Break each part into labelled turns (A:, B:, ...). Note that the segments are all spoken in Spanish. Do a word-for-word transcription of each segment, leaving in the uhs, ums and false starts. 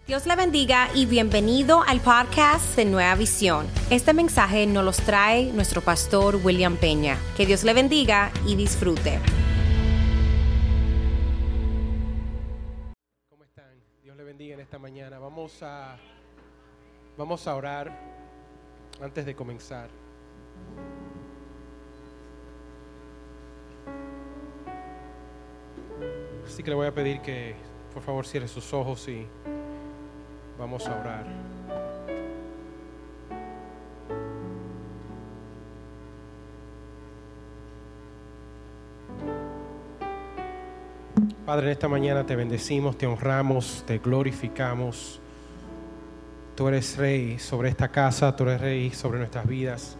A: Dios le bendiga y bienvenido al podcast de Nueva Visión. Este mensaje nos los trae nuestro pastor William Peña. Que Dios le bendiga y disfrute.
B: ¿Cómo están? Dios le bendiga en esta mañana. Vamos a, vamos a orar antes de comenzar. Así que le voy a pedir que por favor cierre sus ojos y vamos a orar. Padre, en esta mañana te bendecimos, te honramos, te glorificamos. Tú eres Rey sobre esta casa, tú eres Rey sobre nuestras vidas.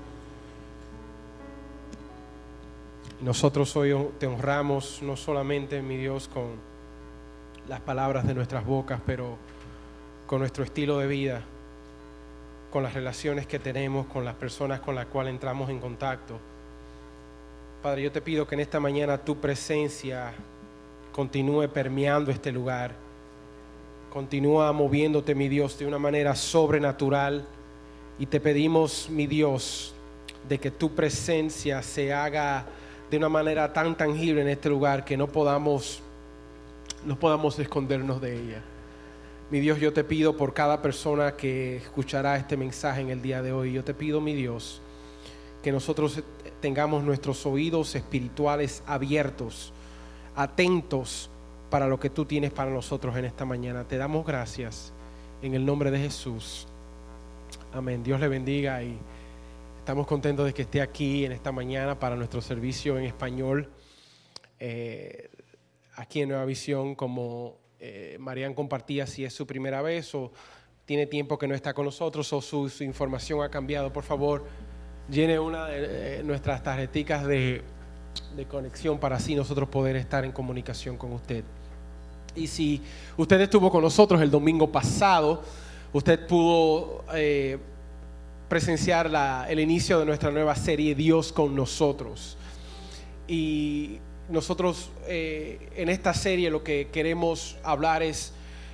B: Y nosotros hoy te honramos no solamente, mi Dios, con las palabras de nuestras bocas, pero con nuestro estilo de vida, con las relaciones que tenemos, con las personas con las cuales entramos en contacto. Padre, yo te pido que en esta mañana tu presencia continúe permeando este lugar, continúa moviéndote, mi Dios, de una manera sobrenatural, y te pedimos, mi Dios, de que tu presencia se haga de una manera tan tangible en este lugar que no podamos, no podamos escondernos de ella. Mi Dios, yo te pido por cada persona que escuchará este mensaje en el día de hoy. Yo te pido, mi Dios, que nosotros tengamos nuestros oídos espirituales abiertos, atentos para lo que tú tienes para nosotros en esta mañana. Te damos gracias en el nombre de Jesús. Amén. Dios le bendiga y estamos contentos de que esté aquí en esta mañana para nuestro servicio en español. Eh, aquí en Nueva Visión, como Eh, Marian compartía, si es su primera vez o tiene tiempo que no está con nosotros o su, su información ha cambiado, por favor llene una de eh, nuestras tarjeticas de, de conexión para así nosotros poder estar en comunicación con usted. Y si usted estuvo con nosotros el domingo pasado, usted pudo eh, presenciar la, el inicio de nuestra nueva serie Dios con nosotros. Y nosotros eh, en esta serie lo que queremos hablar es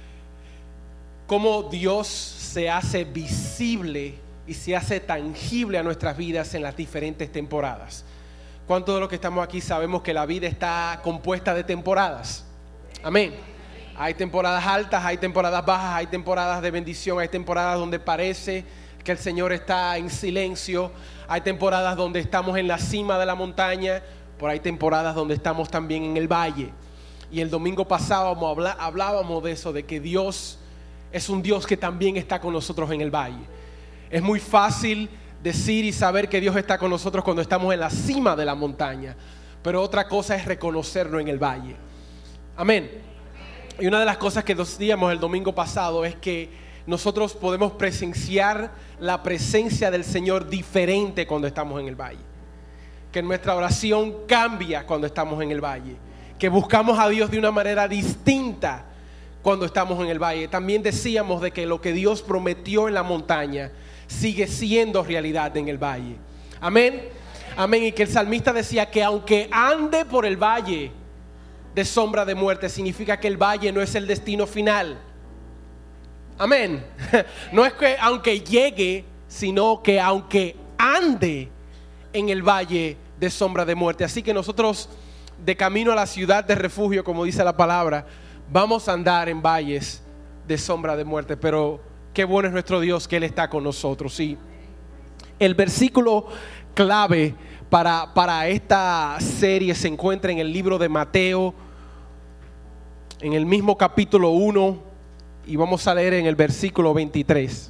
B: cómo Dios se hace visible y se hace tangible a nuestras vidas en las diferentes temporadas. ¿Cuántos de los que estamos aquí sabemos que la vida está compuesta de temporadas? Amén. Hay temporadas altas, hay temporadas bajas, hay temporadas de bendición, hay temporadas donde parece que el Señor está en silencio, hay temporadas donde estamos en la cima de la montaña, por ahí temporadas donde estamos también en el valle. Y el domingo pasado hablábamos de eso, de que Dios es un Dios que también está con nosotros en el valle. Es muy fácil decir y saber que Dios está con nosotros cuando estamos en la cima de la montaña, pero otra cosa es reconocerlo en el valle. Amén. Y una de las cosas que decíamos el domingo pasado es que nosotros podemos presenciar la presencia del Señor diferente cuando estamos en el valle. Que nuestra oración cambia cuando estamos en el valle, que buscamos a Dios de una manera distinta cuando estamos en el valle. También decíamos de que lo que Dios prometió en la montaña sigue siendo realidad en el valle. Amén, amén. Y que el salmista decía que aunque ande por el valle de sombra de muerte, significa que el valle no es el destino final. Amén. No es que aunque llegue, sino que aunque ande en el valle de sombra de muerte. Así que nosotros, de camino a la ciudad de refugio, como dice la palabra, vamos a andar en valles de sombra de muerte, pero qué bueno es nuestro Dios que Él está con nosotros. Y el versículo clave para, para esta serie se encuentra en el libro de Mateo, en el mismo capítulo uno, y vamos a leer en el versículo veintitrés.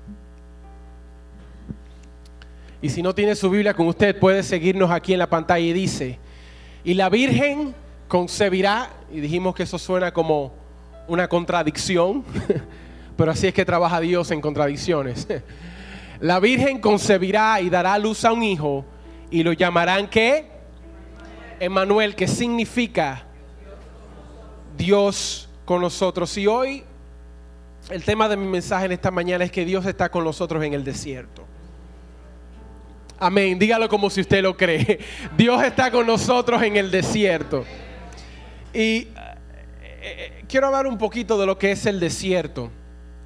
B: Y si no tiene su Biblia con usted, puede seguirnos aquí en la pantalla. Y dice: y la Virgen concebirá. Y dijimos que eso suena como una contradicción, pero así es que trabaja Dios en contradicciones. La Virgen concebirá y dará a luz a un hijo, y lo llamarán ¿qué? Emmanuel, que significa Dios con nosotros. Y hoy el tema de mi mensaje en esta mañana es que Dios está con nosotros en el desierto. Amén, dígalo como si usted lo cree. Dios está con nosotros en el desierto. Y eh, quiero hablar un poquito de lo que es el desierto.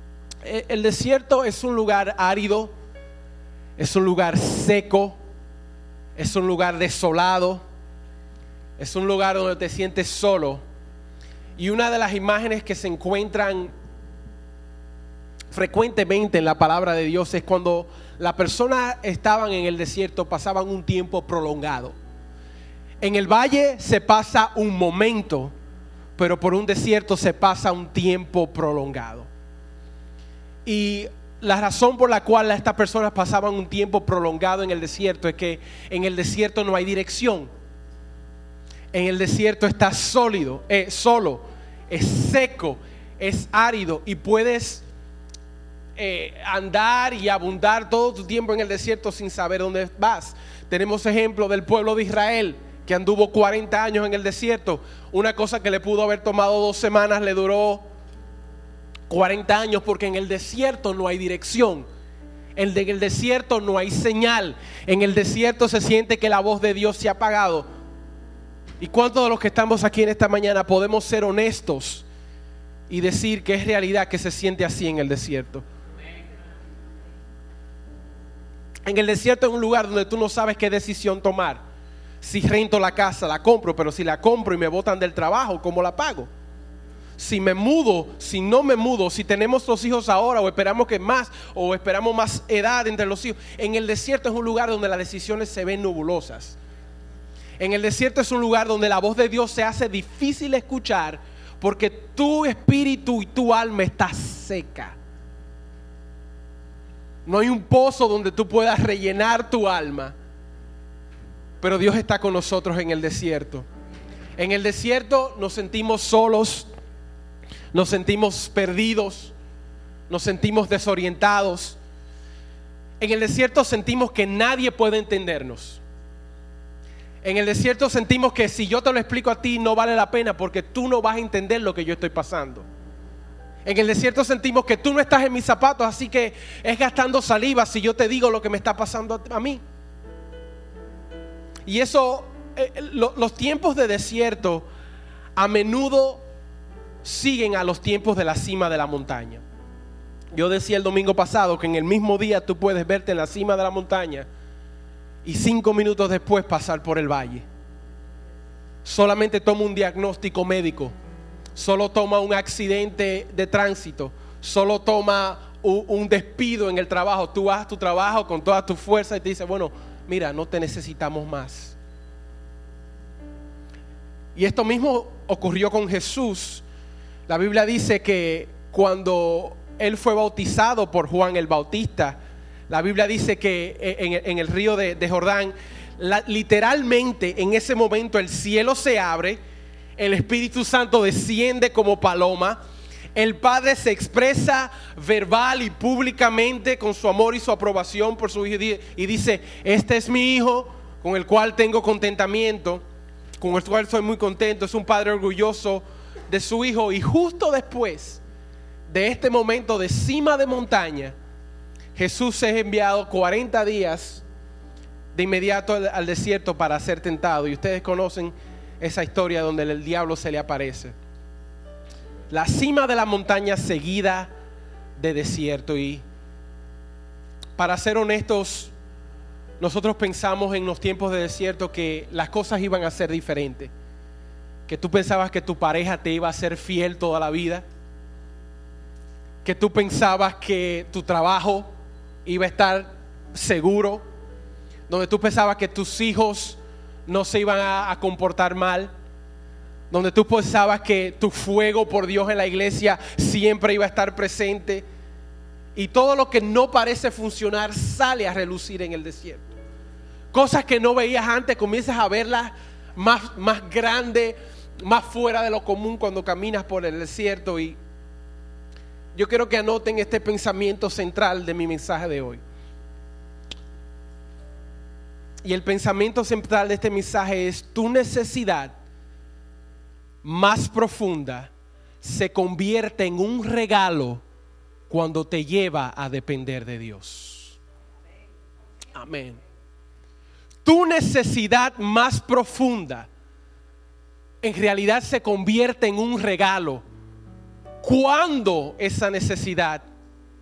B: El desierto es un lugar árido, es un lugar seco, es un lugar desolado, es un lugar donde te sientes solo. Y una de las imágenes que se encuentran frecuentemente en la palabra de Dios es cuando las personas estaban en el desierto, pasaban un tiempo prolongado. En el valle se pasa un momento, pero por un desierto se pasa un tiempo prolongado. Y la razón por la cual estas personas pasaban un tiempo prolongado en el desierto es que en el desierto no hay dirección. En el desierto estás sólido, eh, solo, es seco, es árido y puedes eh, andar y abundar todo tu tiempo en el desierto sin saber dónde vas. Tenemos ejemplo del pueblo de Israel que anduvo cuarenta años en el desierto. Una cosa que le pudo haber tomado dos semanas le duró cuarenta años, porque en el desierto no hay dirección. En el desierto no hay señal. En el desierto se siente que la voz de Dios se ha apagado. ¿Y cuántos de los que estamos aquí en esta mañana podemos ser honestos y decir que es realidad que se siente así en el desierto? En el desierto es un lugar donde tú no sabes qué decisión tomar. Si rento la casa, la compro, pero si la compro y me botan del trabajo, ¿cómo la pago? Si me mudo, si no me mudo, si tenemos los hijos ahora o esperamos que más, o esperamos más edad entre los hijos. En el desierto es un lugar donde las decisiones se ven nebulosas. En el desierto es un lugar donde la voz de Dios se hace difícil escuchar, porque tu espíritu y tu alma está seca. No hay un pozo donde tú puedas rellenar tu alma. Pero Dios está con nosotros en el desierto. En el desierto nos sentimos solos, nos sentimos perdidos, nos sentimos desorientados. En el desierto sentimos que nadie puede entendernos. En el desierto sentimos que si yo te lo explico a ti no vale la pena, porque tú no vas a entender lo que yo estoy pasando. En el desierto sentimos que tú no estás en mis zapatos, así que es gastando saliva si yo te digo lo que me está pasando a mí. Y eso, eh, lo, los tiempos de desierto a menudo siguen a los tiempos de la cima de la montaña. Yo decía el domingo pasado que en el mismo día tú puedes verte en la cima de la montaña y cinco minutos después pasar por el valle. Solamente toma un diagnóstico médico, solo toma un accidente de tránsito, solo toma un, un despido en el trabajo. Tú vas a tu trabajo con toda tu fuerza y te dice, bueno, mira, no te necesitamos más. Y esto mismo ocurrió con Jesús. La Biblia dice que cuando Él fue bautizado por Juan el Bautista, la Biblia dice que en, en el río de, de Jordán, la, literalmente en ese momento el cielo se abre, el Espíritu Santo desciende como paloma, el Padre se expresa verbal y públicamente con su amor y su aprobación por su Hijo y dice, este es mi Hijo con el cual tengo contentamiento, con el cual soy muy contento. Es un padre orgulloso de su Hijo. Y justo después de este momento de cima de montaña, Jesús es enviado cuarenta días de inmediato al, al desierto para ser tentado. Y ustedes conocen esa historia donde el diablo se le aparece. La cima de la montaña seguida de desierto. Y para ser honestos, nosotros pensamos en los tiempos de desierto que las cosas iban a ser diferentes. Que tú pensabas que tu pareja te iba a ser fiel toda la vida. Que tú pensabas que tu trabajo iba a estar seguro. Donde tú pensabas que tus hijos no se iban a, a comportar mal. Donde tú pensabas que tu fuego por Dios en la iglesia siempre iba a estar presente. Y todo lo que no parece funcionar sale a relucir en el desierto. Cosas que no veías antes, comienzas a verlas más, más grandes, más fuera de lo común cuando caminas por el desierto. Y yo quiero que anoten este pensamiento central de mi mensaje de hoy. Y el pensamiento central de este mensaje es: tu necesidad más profunda se convierte en un regalo cuando te lleva a depender de Dios. Amén. Tu necesidad más profunda en realidad se convierte en un regalo cuando esa necesidad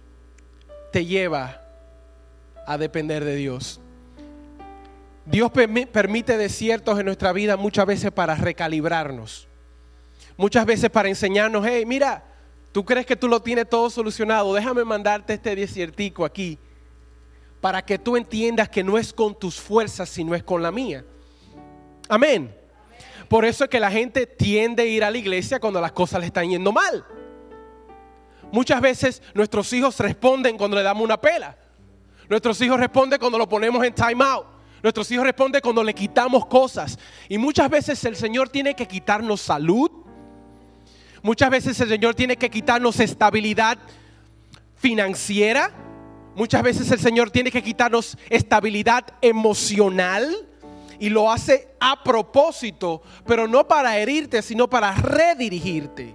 B: te lleva a depender de Dios. Dios permite desiertos en nuestra vida muchas veces para recalibrarnos. Muchas veces para enseñarnos, hey, mira, tú crees que tú lo tienes todo solucionado, déjame mandarte este desiertico aquí para que tú entiendas que no es con tus fuerzas, sino es con la mía. Amén. Por eso es que la gente tiende a ir a la iglesia cuando las cosas le están yendo mal. Muchas veces nuestros hijos responden cuando le damos una pela. Nuestros hijos responden cuando lo ponemos en time out. Nuestros hijos responden cuando le quitamos cosas. Y muchas veces el Señor tiene que quitarnos salud. Muchas veces el Señor tiene que quitarnos estabilidad financiera. Muchas veces el Señor tiene que quitarnos estabilidad emocional. Y lo hace a propósito, pero no para herirte, sino para redirigirte.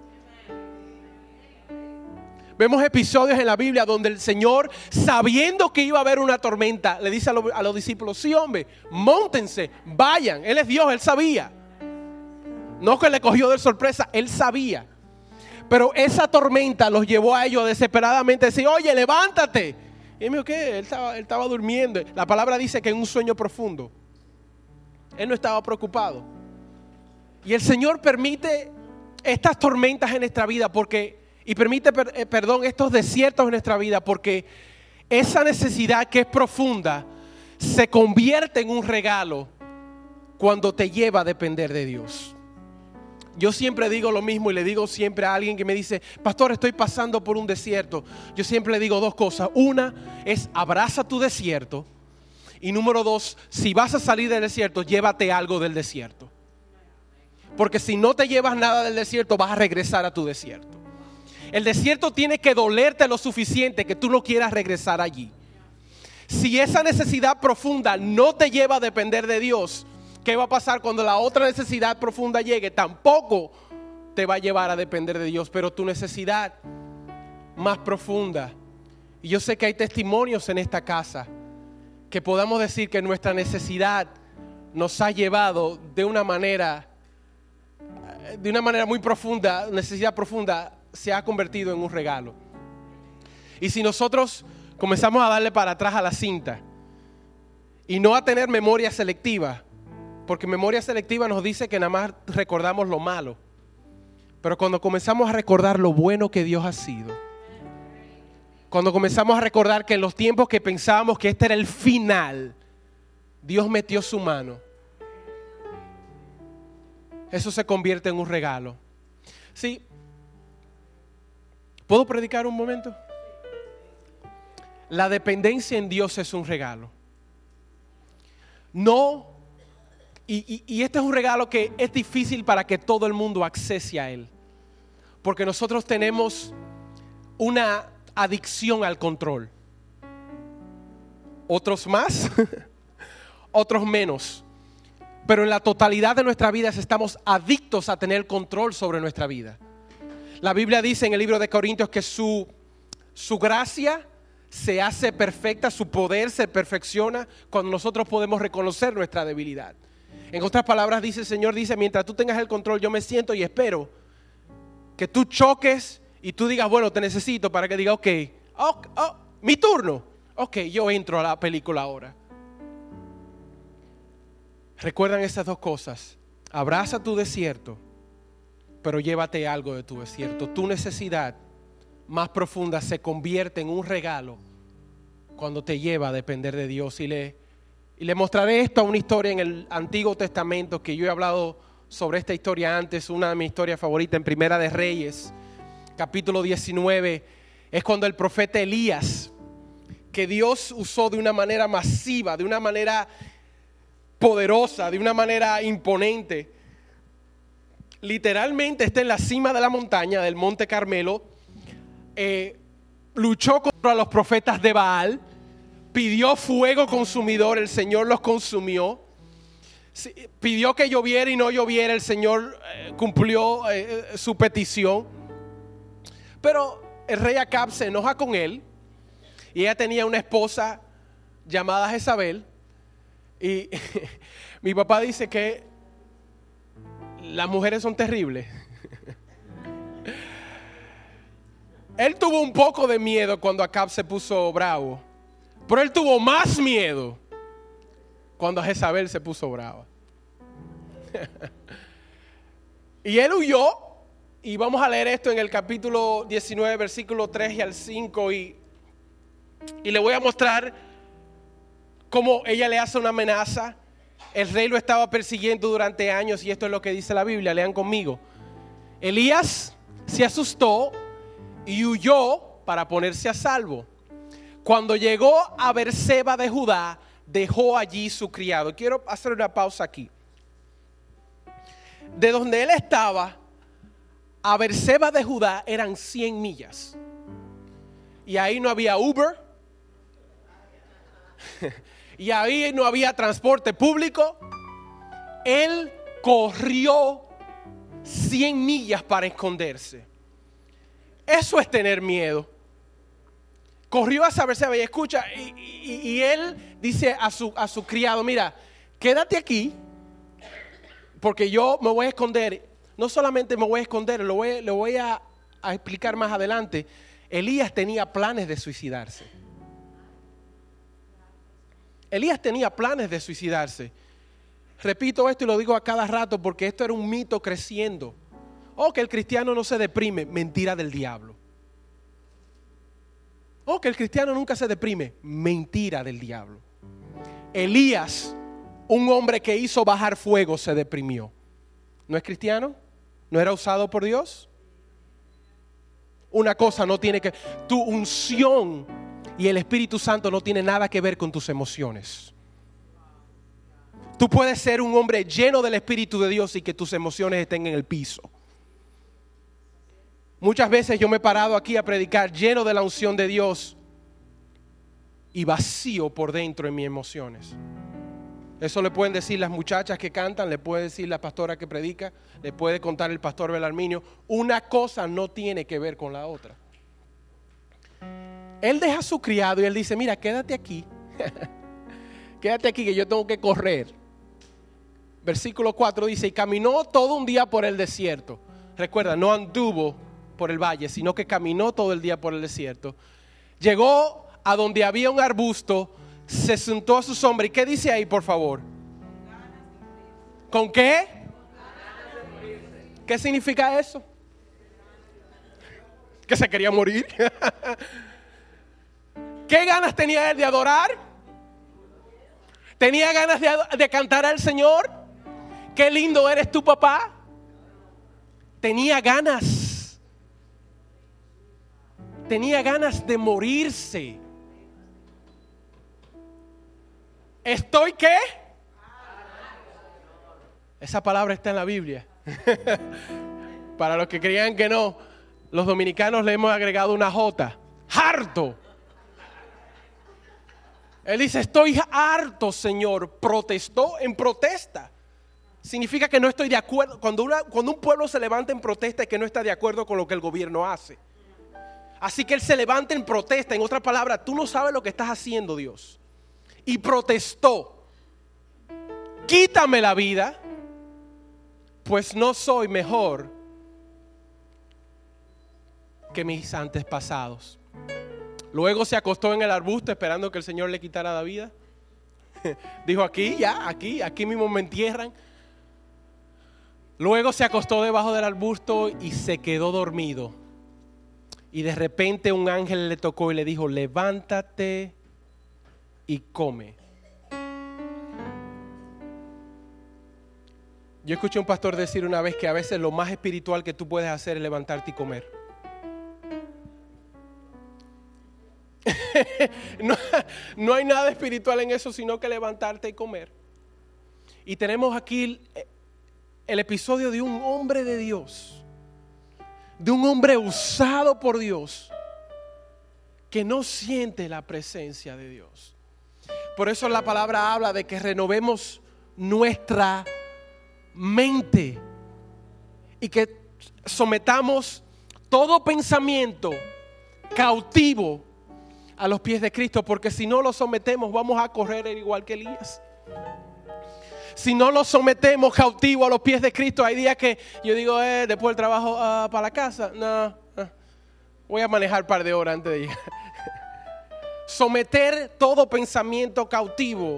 B: Vemos episodios en la Biblia donde el Señor, sabiendo que iba a haber una tormenta, le dice a los, a los discípulos, sí hombre, móntense, vayan. Él es Dios, Él sabía. No que le cogió de sorpresa, Él sabía. Pero esa tormenta los llevó a ellos desesperadamente a decir, oye, levántate. Y él me dijo, ¿qué? Él estaba, él estaba durmiendo. La palabra dice que en un sueño profundo. Él no estaba preocupado. Y el Señor permite estas tormentas en nuestra vida porque, y permite, per, perdón, estos desiertos en nuestra vida porque esa necesidad que es profunda se convierte en un regalo cuando te lleva a depender de Dios. Yo siempre digo lo mismo y le digo siempre a alguien que me dice, pastor, estoy pasando por un desierto. Yo siempre le digo dos cosas. Una es abraza tu desierto. Y número dos, si vas a salir del desierto, llévate algo del desierto. Porque si no te llevas nada del desierto, vas a regresar a tu desierto. El desierto tiene que dolerte lo suficiente que tú no quieras regresar allí. Si esa necesidad profunda no te lleva a depender de Dios, ¿qué va a pasar cuando la otra necesidad profunda llegue? Tampoco te va a llevar a depender de Dios, pero tu necesidad más profunda. Y yo sé que hay testimonios en esta casa que podamos decir que nuestra necesidad nos ha llevado de una manera, de una manera muy profunda, necesidad profunda, se ha convertido en un regalo. Y si nosotros comenzamos a darle para atrás a la cinta y no a tener memoria selectiva, porque memoria selectiva nos dice que nada más recordamos lo malo, pero cuando comenzamos a recordar lo bueno que Dios ha sido, cuando comenzamos a recordar que en los tiempos que pensábamos que este era el final, Dios metió su mano, eso se convierte en un regalo. Sí, ¿puedo predicar un momento? La dependencia en Dios es un regalo. No, y, y, y este es un regalo que es difícil para que todo el mundo accese a él. Porque nosotros tenemos una adicción al control. Otros más, otros menos. Pero en la totalidad de nuestra vida estamos adictos a tener control sobre nuestra vida. La Biblia dice en el libro de Corintios que su, su gracia se hace perfecta, su poder se perfecciona cuando nosotros podemos reconocer nuestra debilidad. En otras palabras dice el Señor, dice, mientras tú tengas el control, yo me siento y espero que tú choques y tú digas, bueno, te necesito para que diga, ok, oh, oh, mi turno. Ok, yo entro a la película ahora. Recuerdan estas dos cosas. Abraza tu desierto, pero llévate algo de tu desierto. Tu necesidad más profunda se convierte en un regalo cuando te lleva a depender de Dios. Y le, y le mostraré esto a una historia en el Antiguo Testamento que yo he hablado sobre esta historia antes. Una de mis historias favoritas en Primera de Reyes, capítulo diecinueve. Es cuando el profeta Elías, que Dios usó de una manera masiva, de una manera poderosa, de una manera imponente, literalmente está en la cima de la montaña del Monte Carmelo. Eh, luchó contra los profetas de Baal, pidió fuego consumidor, el Señor los consumió. Pidió que lloviera y no lloviera, el Señor eh, cumplió eh, su petición. Pero el rey Acab se enoja con él y ella tenía una esposa llamada Jezabel. Y mi papá dice que las mujeres son terribles. Él tuvo un poco de miedo cuando Acab se puso bravo, pero él tuvo más miedo cuando Jezabel se puso brava. Y él huyó, y vamos a leer esto en el capítulo diecinueve, versículo tres y al cinco, y, y le voy a mostrar cómo ella le hace una amenaza. El rey lo estaba persiguiendo durante años, y esto es lo que dice la Biblia, lean conmigo. Elías se asustó y huyó para ponerse a salvo. Cuando llegó a Beerseba de Judá, dejó allí su criado. Quiero hacer una pausa aquí. De donde él estaba a Beerseba de Judá eran cien millas. Y ahí no había Uber. Y ahí no había transporte público. Él corrió cien millas para esconderse. Eso es tener miedo. Corrió a Beerseba y escucha, y, y, y él dice a su, a su criado, mira, quédate aquí, porque yo me voy a esconder. No solamente me voy a esconder, lo voy, lo voy a, a explicar más adelante. Elías tenía planes de suicidarse. Elías tenía planes de suicidarse. Repito esto y lo digo a cada rato porque esto era un mito creciendo. Oh, que el cristiano no se deprime. Mentira del diablo. Oh, que el cristiano nunca se deprime. Mentira del diablo. Elías, un hombre que hizo bajar fuego, se deprimió. ¿No es cristiano? ¿No era usado por Dios? Una cosa no tiene que... Tu unción y el Espíritu Santo no tiene nada que ver con tus emociones. Tú puedes ser un hombre lleno del Espíritu de Dios y que tus emociones estén en el piso. Muchas veces yo me he parado aquí a predicar lleno de la unción de Dios y vacío por dentro en mis emociones. Eso le pueden decir las muchachas que cantan, le puede decir la pastora que predica, le puede contar el pastor Belarminio. Una cosa no tiene que ver con la otra. Él deja a su criado y él dice, mira, quédate aquí. Quédate aquí que yo tengo que correr. Versículo cuatro dice, y caminó todo un día por el desierto. Recuerda, no anduvo por el valle, sino que caminó todo el día por el desierto. Llegó a donde había un arbusto, se sentó a su sombra. ¿Y qué dice ahí, por favor? ¿Con qué? ¿Qué significa eso? Que se quería morir. ¿Qué ganas tenía él de adorar? ¿Tenía ganas de, de cantar al Señor? ¿Qué lindo eres tú, papá? Tenía ganas. Tenía ganas de morirse. ¿Estoy qué? Esa palabra está en la Biblia. Para los que creían que no, los dominicanos le hemos agregado una J. Harto. Él dice, estoy harto, Señor. Protestó en protesta. Significa que no estoy de acuerdo. Cuando, una, cuando un pueblo se levanta en protesta es que no está de acuerdo con lo que el gobierno hace. Así que él se levanta en protesta. En otras palabras, tú no sabes lo que estás haciendo, Dios. Y protestó. Quítame la vida, pues no soy mejor que mis antepasados. Luego se acostó en el arbusto esperando que el Señor le quitara la vida. Dijo, aquí, ya, aquí, aquí mismo me entierran. Luego se acostó debajo del arbusto y se quedó dormido. Y de repente un ángel le tocó y le dijo, levántate y come. Yo escuché a un pastor decir una vez que a veces lo más espiritual que tú puedes hacer es levantarte y comer. no, no hay nada espiritual en eso, sino que levantarte y comer. Y tenemos aquí el, el episodio de un hombre de Dios, de un hombre usado por Dios, que no siente la presencia de Dios. Por eso la palabra habla de que renovemos nuestra mente y que sometamos todo pensamiento cautivo a los pies de Cristo, porque si no lo sometemos vamos a correr igual que Elías. Si no lo sometemos cautivo a los pies de Cristo, hay días que yo digo, eh, después del trabajo uh, para la casa, no, uh, Voy a manejar un par de horas antes de llegar. Someter todo pensamiento cautivo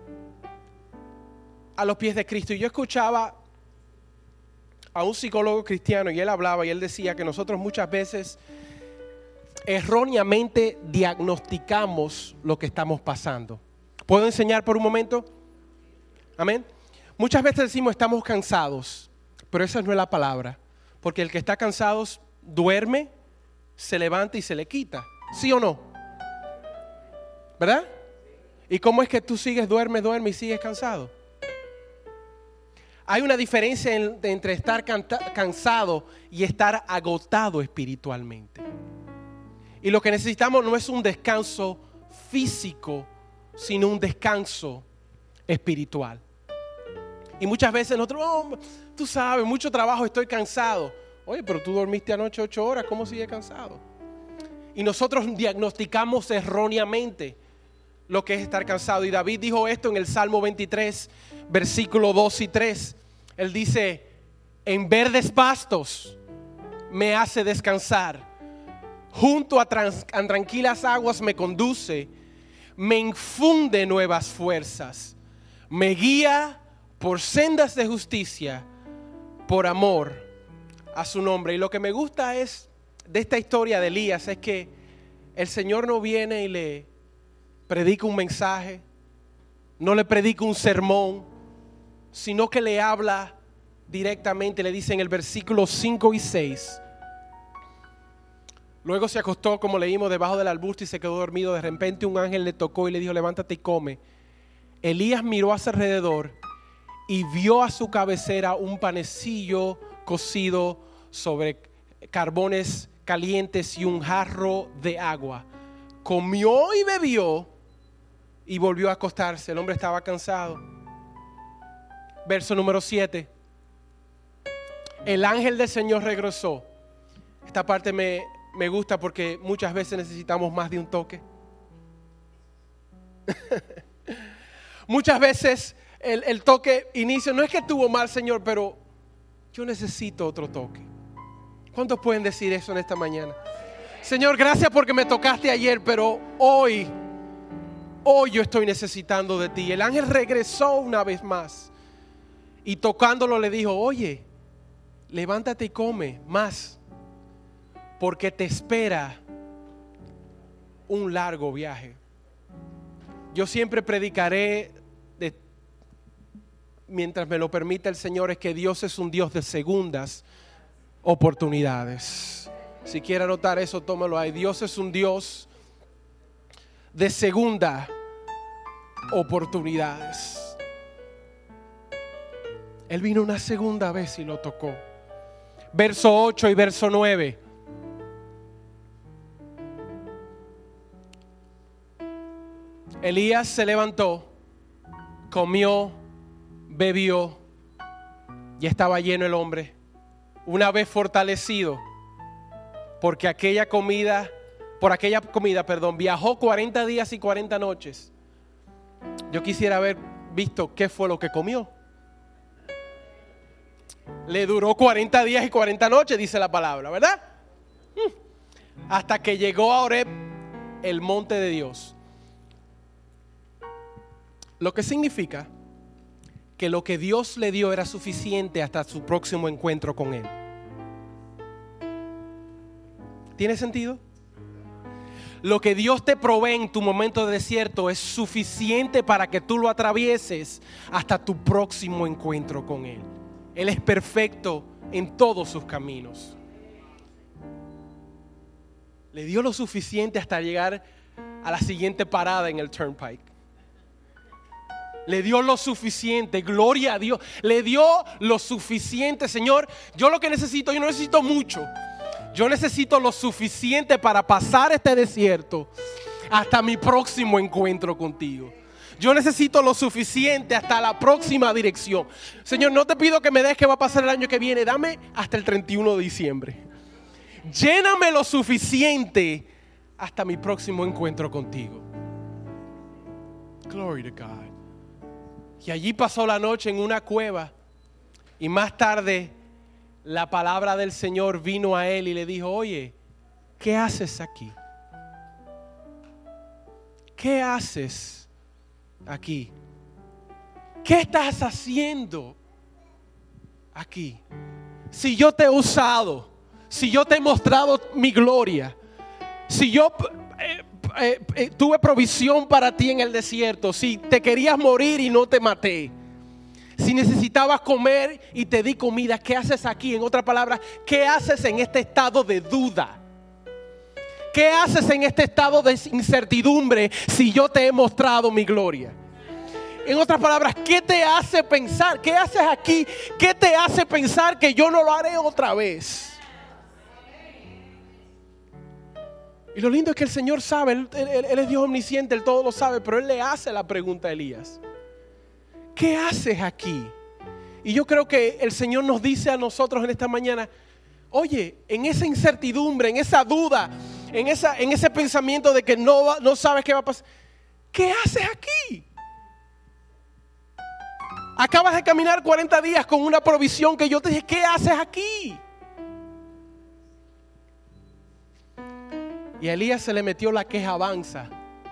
B: a los pies de Cristo. Y yo escuchaba a un psicólogo cristiano y él hablaba y él decía que nosotros muchas veces erróneamente diagnosticamos lo que estamos pasando. ¿Puedo enseñar por un momento? Amén. Muchas veces decimos estamos cansados, pero esa no es la palabra, porque el que está cansado duerme, se levanta y se le quita. ¿Sí o no? ¿Verdad? ¿Y cómo es que tú sigues, duerme, duerme y sigues cansado? Hay una diferencia en, entre estar canta, cansado y estar agotado espiritualmente. Y lo que necesitamos no es un descanso físico, sino un descanso espiritual. Y muchas veces nosotros, oh, tú sabes, mucho trabajo, estoy cansado. Oye, pero tú dormiste anoche ocho horas, ¿cómo sigues cansado? Y nosotros diagnosticamos erróneamente lo que es estar cansado. Y David dijo esto en el Salmo veintitrés, versículo dos y tres. Él dice, en verdes pastos me hace descansar. Junto a, trans, a tranquilas aguas me conduce, me infunde nuevas fuerzas, me guía por sendas de justicia, por amor a su nombre. Y lo que me gusta es de esta historia de Elías es que el Señor no viene y le predica un mensaje, no le predica un sermón, sino que le habla directamente. Le dice en el versículo cinco y seis. Luego se acostó, como leímos, debajo del arbusto y se quedó dormido. De repente un ángel le tocó y le dijo, levántate y come. Elías miró a su alrededor y vio a su cabecera un panecillo cocido sobre carbones calientes y un jarro de agua. Comió y bebió y volvió a acostarse. El hombre estaba cansado. Verso número siete. El ángel del Señor regresó. Esta parte me... Me gusta porque muchas veces necesitamos más de un toque. Muchas veces el, el toque inicia, no es que estuvo mal, Señor, pero yo necesito otro toque. ¿Cuántos pueden decir eso en esta mañana? Señor, gracias porque me tocaste ayer, pero hoy, hoy yo estoy necesitando de ti. El ángel regresó una vez más y tocándolo le dijo, oye, levántate y come más. Porque te espera un largo viaje. Yo siempre predicaré, de, mientras me lo permita el Señor, es que Dios es un Dios de segundas oportunidades. Si quiere anotar eso, tómalo ahí. Dios es un Dios de segunda oportunidades. Él vino una segunda vez y lo tocó. Verso ocho y verso nueve. Elías se levantó, comió, bebió, y estaba lleno el hombre. Una vez fortalecido, porque aquella comida, por aquella comida, perdón, viajó cuarenta días y cuarenta noches. Yo quisiera haber visto qué fue lo que comió. Le duró cuarenta días y cuarenta noches, dice la palabra, ¿verdad? Hasta que llegó a Horeb, el monte de Dios. Lo que significa que lo que Dios le dio era suficiente hasta su próximo encuentro con Él. ¿Tiene sentido? Lo que Dios te provee en tu momento de desierto es suficiente para que tú lo atravieses hasta tu próximo encuentro con Él. Él es perfecto en todos sus caminos. Le dio lo suficiente hasta llegar a la siguiente parada en el Turnpike. Le dio lo suficiente, gloria a Dios. Le dio lo suficiente, Señor. Yo lo que necesito, yo no necesito mucho. Yo necesito lo suficiente para pasar este desierto hasta mi próximo encuentro contigo. Yo necesito lo suficiente hasta la próxima dirección. Señor, no te pido que me des que va a pasar el año que viene. Dame hasta el treinta y uno de diciembre. Lléname lo suficiente hasta mi próximo encuentro contigo. Glory to God. Y allí pasó la noche en una cueva. Y más tarde la palabra del Señor vino a él y le dijo, oye, ¿qué haces aquí? ¿Qué haces aquí? ¿Qué estás haciendo aquí? Si yo te he usado, si yo te he mostrado mi gloria, si yo eh, eh, eh, tuve provisión para ti en el desierto, si te querías morir y no te maté, si necesitabas comer y te di comida, ¿qué haces aquí? En otras palabras, ¿qué haces en este estado de duda? ¿Qué haces en este estado de incertidumbre si yo te he mostrado mi gloria? En otras palabras, ¿qué te hace pensar? ¿Qué haces aquí? ¿Qué te hace pensar que yo no lo haré otra vez? Y lo lindo es que el Señor sabe, Él, él, él es Dios omnisciente, Él todo lo sabe, pero Él le hace la pregunta a Elías. ¿Qué haces aquí? Y yo creo que el Señor nos dice a nosotros en esta mañana, oye, en esa incertidumbre, en esa duda, en, esa, en ese pensamiento de que no, no sabes qué va a pasar, ¿qué haces aquí? Acabas de caminar cuarenta días con una provisión que yo te dije, ¿qué haces aquí? Y a Elías se le metió la queja avanza.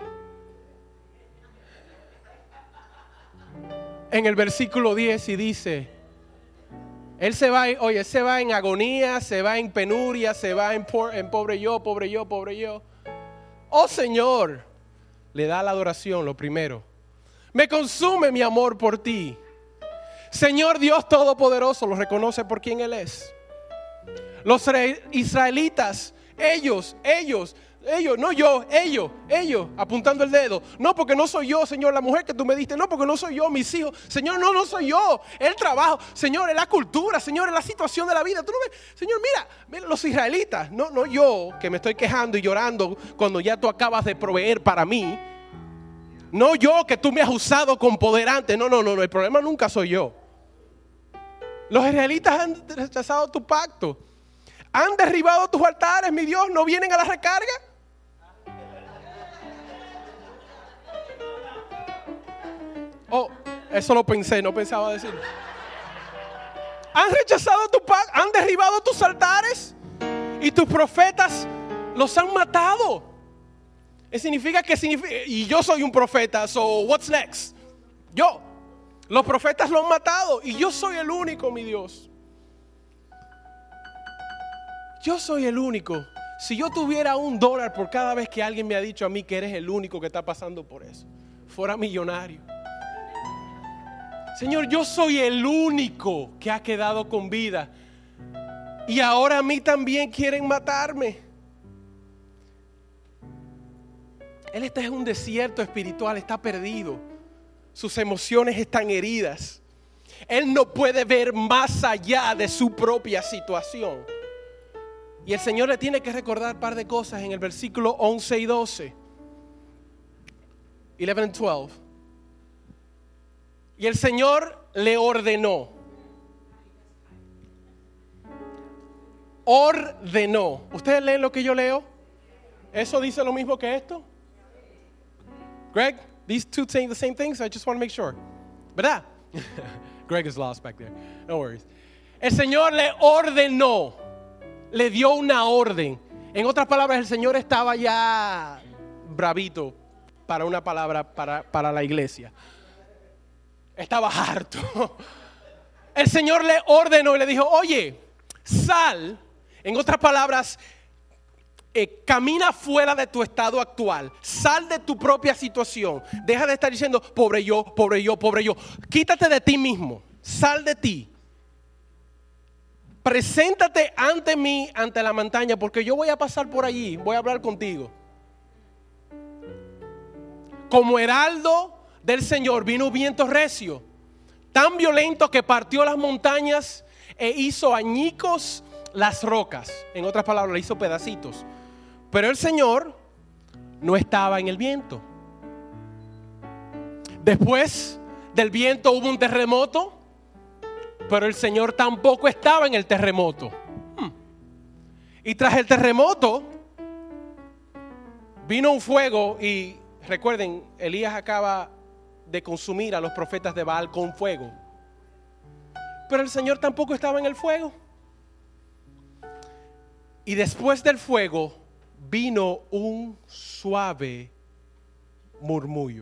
B: En el versículo diez y dice, él se va, oye, se va en agonía, se va en penuria, se va en, por, en pobre yo, pobre yo, pobre yo. Oh Señor, le da la adoración lo primero. Me consume mi amor por ti. Señor Dios Todopoderoso, lo reconoce por quien Él es. Los israelitas, ellos, ellos, ellos, no yo, ellos, ellos, apuntando el dedo. No, porque no soy yo, Señor, la mujer que tú me diste. No, porque no soy yo, mis hijos. Señor, no, no soy yo. El trabajo, Señor, es la cultura, Señor, es la situación de la vida. Tú no ves, Señor, mira, mira, los israelitas, no, no yo que me estoy quejando y llorando cuando ya tú acabas de proveer para mí. No yo que tú me has usado con poder antes. No, no, no, no, el problema nunca soy yo. Los israelitas han rechazado tu pacto. Han derribado tus altares, mi Dios. ¿No vienen a la recarga? Oh, eso lo pensé, no pensaba decirlo. Han rechazado tu pacto, han derribado tus altares y tus profetas los han matado. Eso significa que significa, y yo soy un profeta, so what's next? Yo, los profetas lo han matado y yo soy el único, mi Dios. Yo soy el único. Si yo tuviera un dólar por cada vez que alguien me ha dicho a mí que eres el único que está pasando por eso, fuera millonario. Señor, yo soy el único que ha quedado con vida y ahora a mí también quieren matarme. Él está en un desierto espiritual, está perdido. Sus emociones están heridas. Él no puede ver más allá de su propia situación. Y el Señor le tiene que recordar un par de cosas en el versículo once y doce. once and twelve. Y el Señor le ordenó. Ordenó. ¿Ustedes leen lo que yo leo? ¿Eso dice lo mismo que esto? Greg, these two saying the same thing, so I just want to make sure. ¿Verdad? Greg is lost back there. No worries. El Señor le ordenó. Le dio una orden. En otras palabras, el Señor estaba ya bravito para una palabra para, para la iglesia. Estaba harto. El Señor le ordenó y le dijo, oye, sal. En otras palabras, eh, camina fuera de tu estado actual. Sal de tu propia situación. Deja de estar diciendo, pobre yo, pobre yo, pobre yo. Quítate de ti mismo. Sal de ti. Preséntate ante mí, ante la montaña, porque yo voy a pasar por allí, voy a hablar contigo. Como heraldo del Señor vino un viento recio, tan violento que partió las montañas e hizo añicos las rocas. En otras palabras, le hizo pedacitos. Pero el Señor no estaba en el viento. Después del viento hubo un terremoto. Pero el Señor tampoco estaba en el terremoto. Hmm. Y tras el terremoto vino un fuego. Y recuerden, Elías acaba de consumir a los profetas de Baal con fuego. Pero el Señor tampoco estaba en el fuego. Y después del fuego vino un suave murmullo.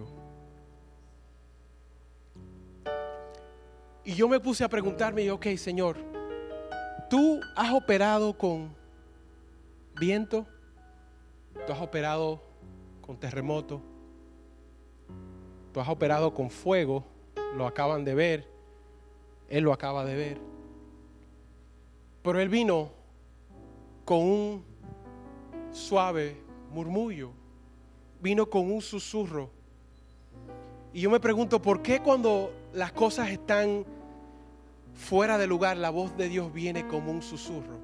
B: Y yo me puse a preguntarme, ok, Señor, ¿tú has operado con viento? ¿Tú has operado con terremoto? ¿Tú has operado con fuego? Lo acaban de ver. Él lo acaba de ver. Pero él vino con un suave murmullo. Vino con un susurro. Y yo me pregunto, ¿por qué cuando las cosas están fuera de lugar, la voz de Dios viene como un susurro?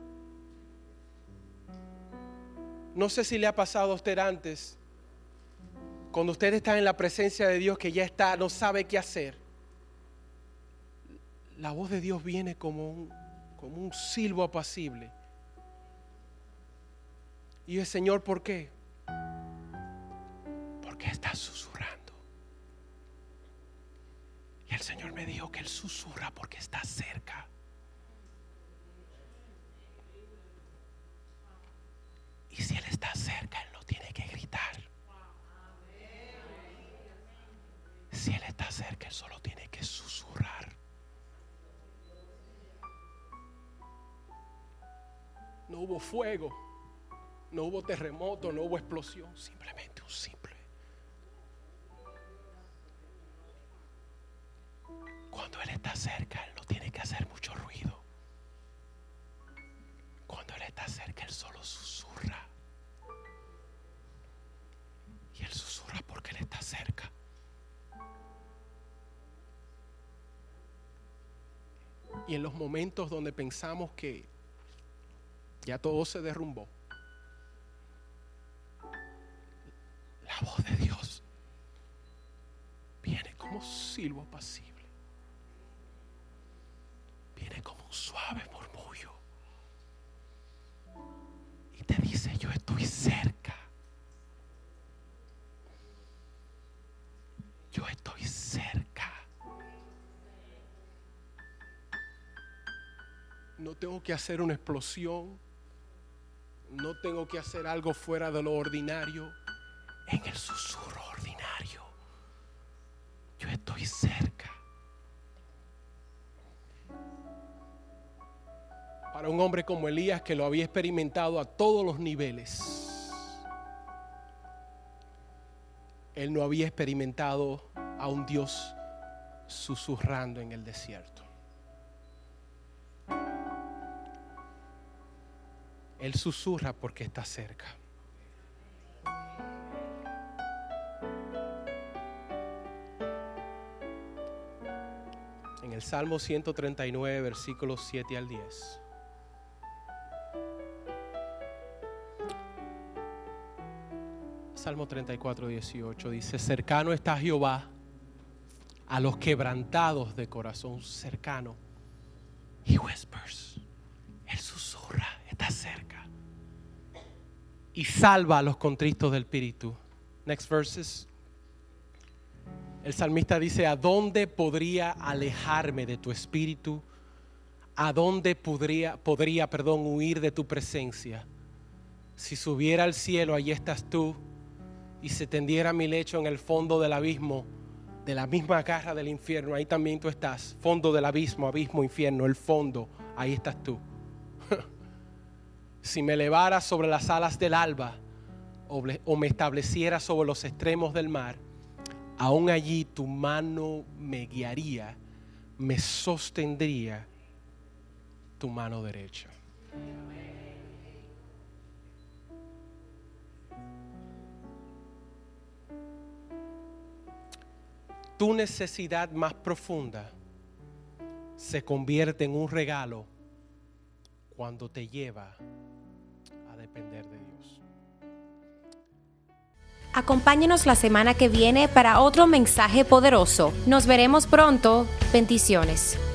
B: No sé si le ha pasado a usted antes, cuando usted está en la presencia de Dios, que ya está, no sabe qué hacer. La voz de Dios viene como un, como un silbo apacible. Y yo, Señor, ¿por qué? Porque estás susurrando. Y el Señor me dijo que Él susurra porque está cerca. Y si Él está cerca, Él no tiene que gritar. Si Él está cerca, Él solo tiene que susurrar. No hubo fuego, no hubo terremoto, no hubo explosión, simplemente un simple. Cuando Él está cerca, Él no tiene que hacer mucho ruido. Cuando Él está cerca, Él solo susurra. Y Él susurra porque Él está cerca. Y en los momentos donde pensamos que ya todo se derrumbó, la voz de Dios viene como silbo apacible. Viene como un suave murmullo. Y te dice, yo estoy cerca. Yo estoy cerca. No tengo que hacer una explosión. No tengo que hacer algo fuera de lo ordinario. En el susurro ordinario, yo estoy cerca. Para un hombre como Elías, que lo había experimentado a todos los niveles, él no había experimentado a un Dios susurrando en el desierto. Él susurra porque está cerca. En el Salmo ciento treinta y nueve, versículos siete al diez. Salmo treinta y cuatro, dieciocho dice: cercano está Jehová a los quebrantados de corazón. Cercano. He whispers. Él susurra, está cerca. Y salva a los contritos del espíritu. Next verses. El salmista dice: ¿a dónde podría alejarme de tu espíritu? ¿A dónde podría, podría, perdón, huir de tu presencia? Si subiera al cielo, allí estás tú. Y se tendiera mi lecho en el fondo del abismo, de la misma garra del infierno, ahí también tú estás. Fondo del abismo, abismo, infierno, el fondo, ahí estás tú. Si me elevara sobre las alas del alba, o me estableciera sobre los extremos del mar, aún allí tu mano me guiaría, me sostendría tu mano derecha. Tu necesidad más profunda se convierte en un regalo cuando te lleva a depender de Dios.
A: Acompáñenos la semana que viene para otro mensaje poderoso. Nos veremos pronto. Bendiciones.